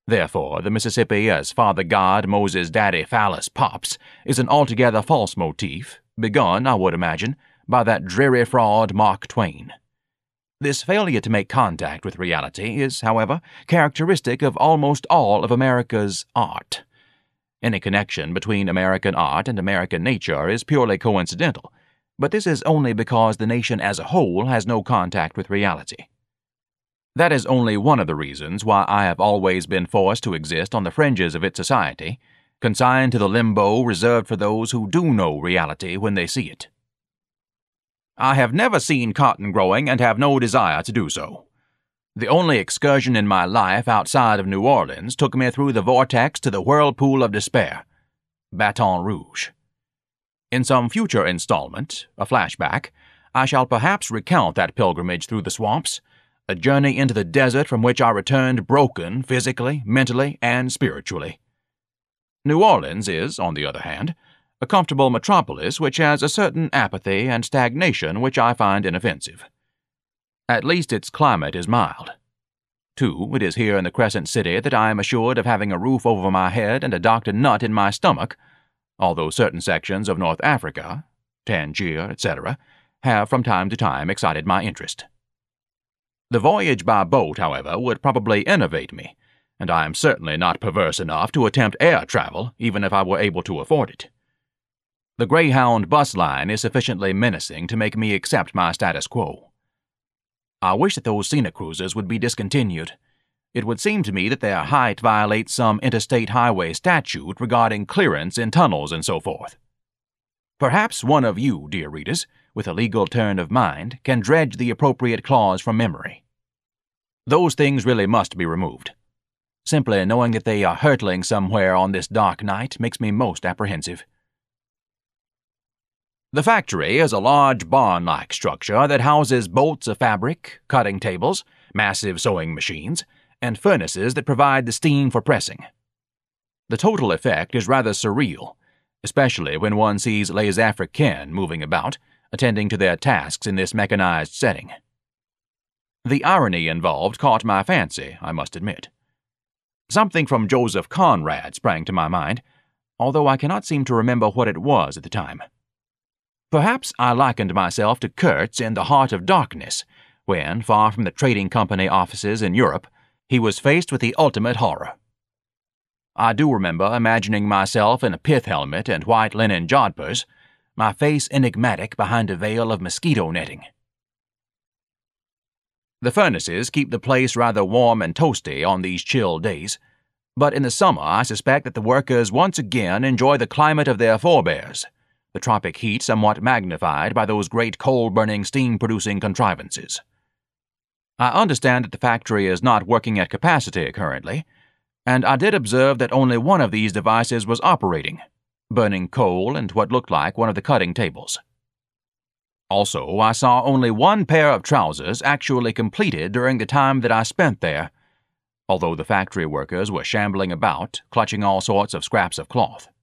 Therefore, the Mississippi as Father God, Moses Daddy Phallus Pops is an altogether false motif, begun, I would imagine, by that dreary fraud Mark Twain. This failure to make contact with reality is, however, characteristic of almost all of America's art. Any connection between American art and American nature is purely coincidental, but this is only because the nation as a whole has no contact with reality. That is only one of the reasons why I have always been forced to exist on the fringes of its society, consigned to the limbo reserved for those who do know reality when they see it. I have never seen cotton growing and have no desire to do so. The only excursion in my life outside of New Orleans took me through the vortex to the whirlpool of despair, Baton Rouge. In some future installment, a flashback, I shall perhaps recount that pilgrimage through the swamps, a journey into the desert from which I returned broken physically, mentally, and spiritually. New Orleans is, on the other hand, a comfortable metropolis which has a certain apathy and stagnation which I find inoffensive. At least its climate is mild. 2, it is here in the Crescent City that I am assured of having a roof over my head and a Dr. Nut in my stomach, although certain sections of North Africa, Tangier, etc., have from time to time excited my interest. The voyage by boat, however, would probably enervate me, and I am certainly not perverse enough to attempt air travel, even if I were able to afford it. The Greyhound bus line is sufficiently menacing to make me accept my status quo. I wish that those scenic cruises would be discontinued. It would seem to me that their height violates some interstate highway statute regarding clearance in tunnels and so forth. Perhaps one of you, dear readers, with a legal turn of mind, can dredge the appropriate clause from memory. Those things really must be removed. Simply knowing that they are hurtling somewhere on this dark night makes me most apprehensive. The factory is a large barn-like structure that houses bolts of fabric, cutting tables, massive sewing machines, and furnaces that provide the steam for pressing. The total effect is rather surreal, especially when one sees les Africains moving about, attending to their tasks in this mechanized setting. The irony involved caught my fancy, I must admit. Something from Joseph Conrad sprang to my mind, although I cannot seem to remember what it was at the time. Perhaps I likened myself to Kurtz in The Heart of Darkness, when, far from the trading company offices in Europe, he was faced with the ultimate horror. I do remember imagining myself in a pith helmet and white linen jodhpurs, my face enigmatic behind a veil of mosquito netting. The furnaces keep the place rather warm and toasty on these chill days, but in the summer I suspect that the workers once again enjoy the climate of their forebears, the tropic heat somewhat magnified by those great coal-burning steam-producing contrivances. I understand that the factory is not working at capacity currently, and I did observe that only one of these devices was operating, burning coal and what looked like one of the cutting tables. Also, I saw only one pair of trousers actually completed during the time that I spent there, although the factory workers were shambling about, clutching all sorts of scraps of cloth.